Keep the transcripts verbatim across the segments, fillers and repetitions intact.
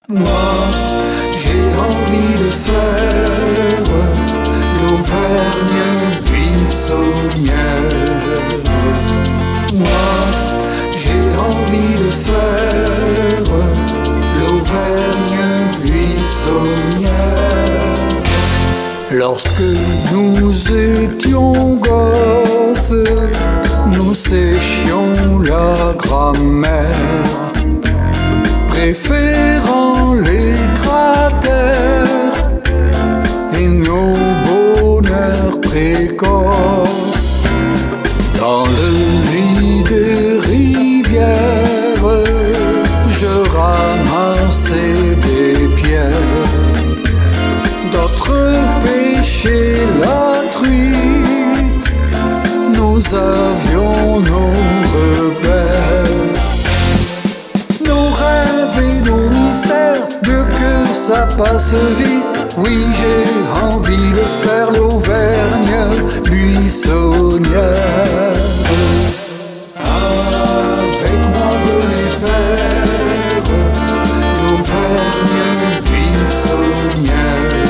Moi, j'ai envie de faire l'Auvergne buissonnière. Moi, j'ai envie de faire l'Auvergne buissonnière. Lorsque nous étions gosses, nous séchions la grammaire, préférant les cratères et nos bonheurs précoces. Dans le lit des rivières, je ramassais des pierres, d'autres pêchaient la truite. Nous avions nos repères, nos rêves et nos mystères. Dieu que ça passe vite. Oui, j'ai envie de faire l'Auvergne buissonnière. Avec moi venez faire l'Auvergne buissonnière.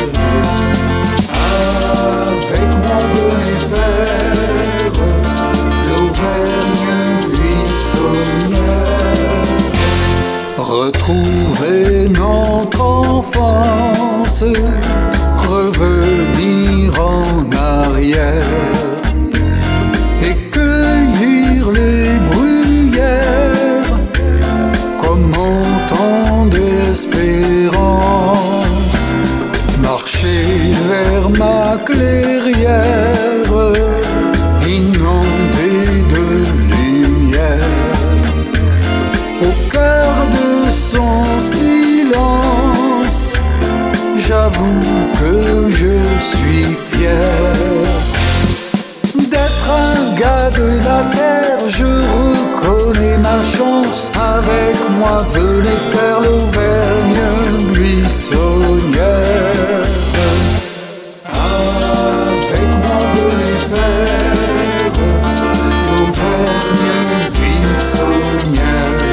Avec moi venez faire l'Auvergne buissonnière. Retrouver notre enfance, revenir en arrière et cueillir les bruyères comme autant d'espérance. Marcher vers ma clairière inondée de lumière, au cœur de son silence, j'avoue que je suis fier d'être un gars de la terre. Je reconnais ma chance. Avec moi venez faire l'Auvergne buissonnière. Avec moi venez faire l'Auvergne buissonnière.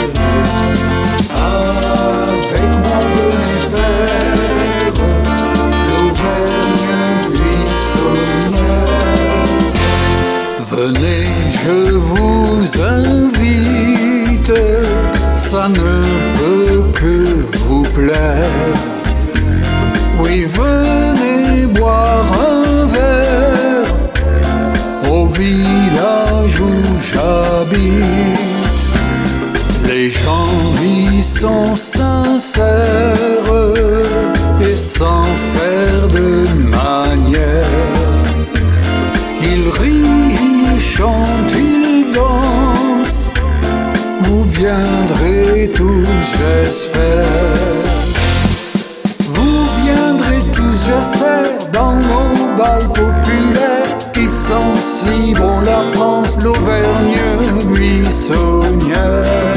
Avec moi venez faire l'Auvergne buissonnière. Venez, je vous invite, ça ne peut que vous plaire. Oui, venez boire un verre au village où j'habite. Les gens y sont sincères et sans faire de manière. Ils rient, ils chantent, ils dansent. Vous viendrez tous, j'espère. Vous viendrez tous, j'espère, dans nos bals populaires qui sont si bons. La France, l'Auvergne buissonnière.